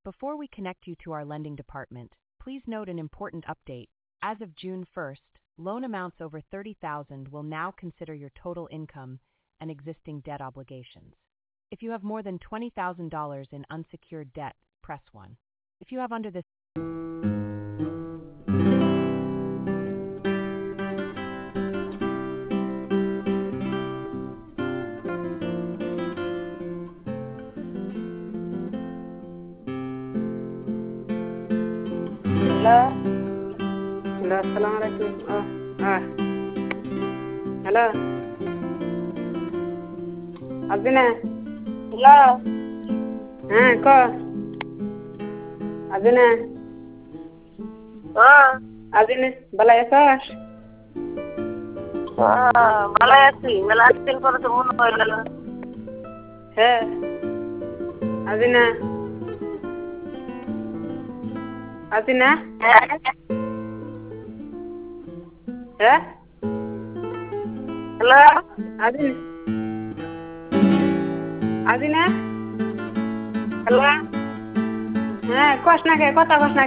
Before we connect you to our lending department, please note an important update. As of June 1st, loan amounts over $30,000 will now consider your total income and existing debt obligations. If you have more than $20,000 in unsecured debt, press 1. If you have under this Hello. Hello. Assalamualaikum. Hello. Abina. Hello. Ko. Abina. Abina. Balaya sash. Malati por tu mundo hoylo. Abina. Abina. Hello. Abina. Abina. Hello. Kosna ke kota kosna